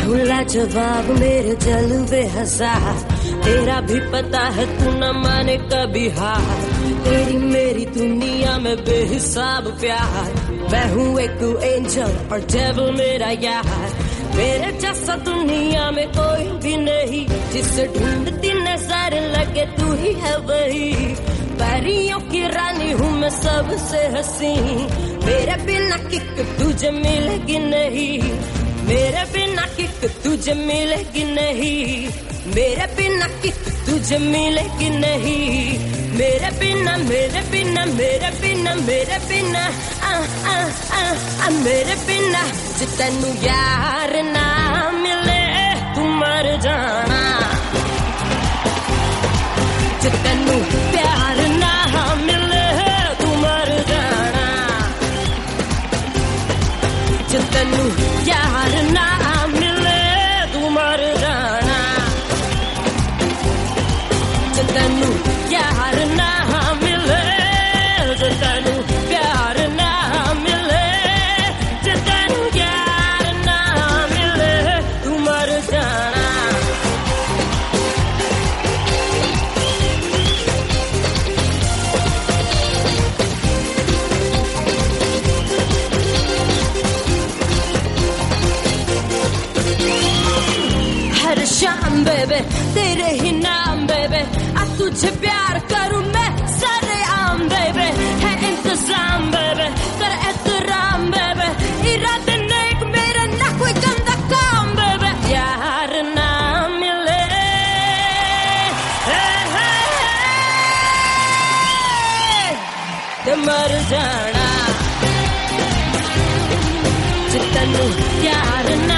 भूला जवाब मेरे जलवे हजार, तेरा भी पता है तू न माने कभी हार। तेरी मेरी दुनिया में बेहिसाब प्यार, मैं हूँ एक एंजल और डेविल मेरा यार। मेरे जैसा दुनिया में कोई भी नहीं, जिसे ढूंढती नजर लगे तू ही है वही। परियों की रानी हूँ मैं सबसे हंसी, मेरे बिना किक तुझे मिलेगी नहीं, मेरे बिना किक तुझे मिलेगी नहीं, मेरे बिना किक तुझे मिलेगी नहीं, मेरे बिना मेरे बिना मेरे बिना मेरे बिना मेरे बिना जे तैनू यार ना मिले तू मर जाना, जे तैनू प्यार ना मिले तू मर जाना, जे तैनू यार ना मिले तू मर जाना, जे तैनू यार ना मिले, जे तैनू प्यार ना मिले, जे तैनू यार ना मिले तू मर जाना। हर शाम बेबे तेरे ही नाम बेबे, अब तुझे प्यार करूं मैं सारे आम बेबे, है इंतजाम बेबे कर एहतराम बेबे, इरादे नेक मेरा ना कोई गंदा काम बेबे, यार ना मिले ते मर जाना, जे तैनू यार